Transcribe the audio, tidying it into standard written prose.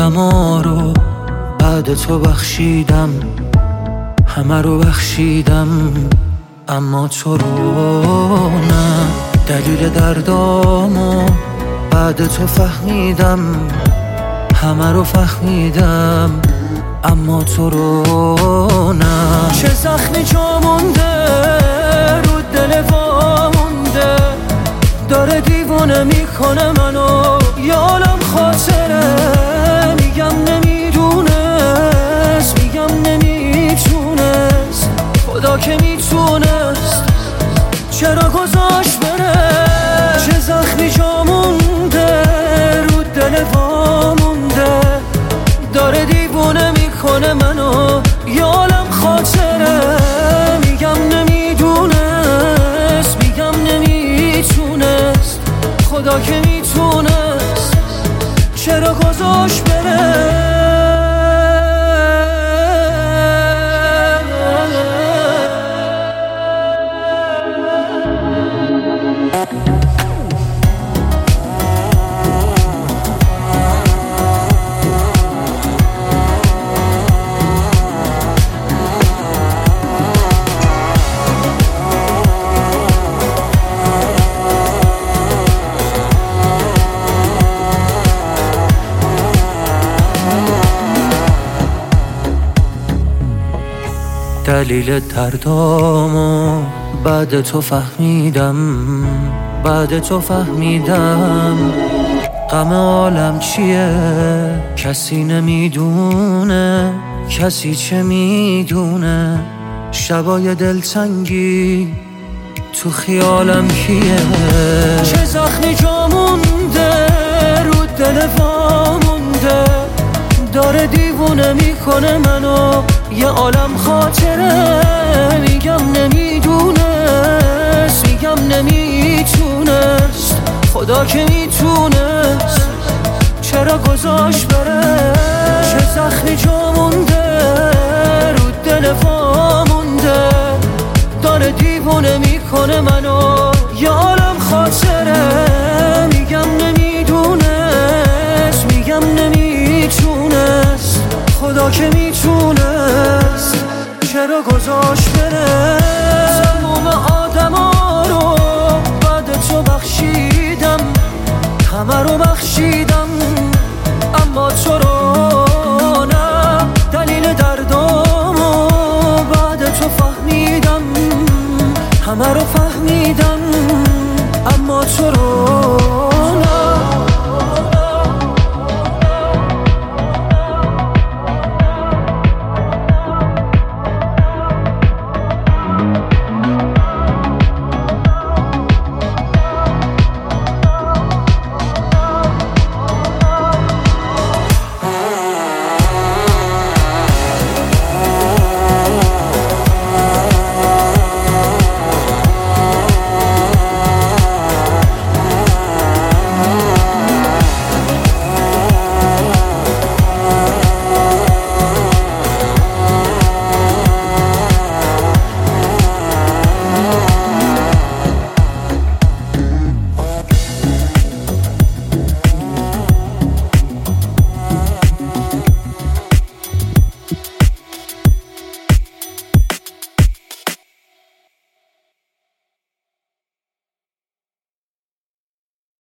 آدما رو بعد تو بخشیدم، همه رو بخشیدم اما تو رو نه. دلیل دردامو بعد تو فهمیدم، همه رو فهمیدم اما تو رو نه. چه زخمی جا مونده رو دل وا مونده، داره دیوونه میکنه منو، یه عالم خاطره. میگم نمیدونست، میگم نمیتونست، خدا که میتونست چرا گذاشت بره. چه زخمی جا مونده رو دل وا مونده، داره دیوونه میکنه منو، یه عالم خاطره. میگم نمیدونست، میگم نمیتونست، خدا که میتونست چرا گذاشت بره. دلیل دردامو بعد تو فهمیدم، بعد تو فهمیدم غم عالم چیه. کسی نمیدونه، کسی چه میدونه، شبای دلتنگی تو خیالم کیه. چه زخمی جا مونده رو دل وا مونده، داره دیوونه میکنه منو، یه عالم خاطره. میگم نمیدونست، میگم نمیتونست، خدا که میتونست چرا گذاشت بره. چه زخمی جا مونده رو دل وا مونده، داره دیوونه میکنه منو، یه عالم خاطره. میگم نمیدونست، میگم نمیتونست، خدا که میتونست چرا گذاشت بره. تموم آدما رو بعد تو بخشیدم، همه رو بخشیدم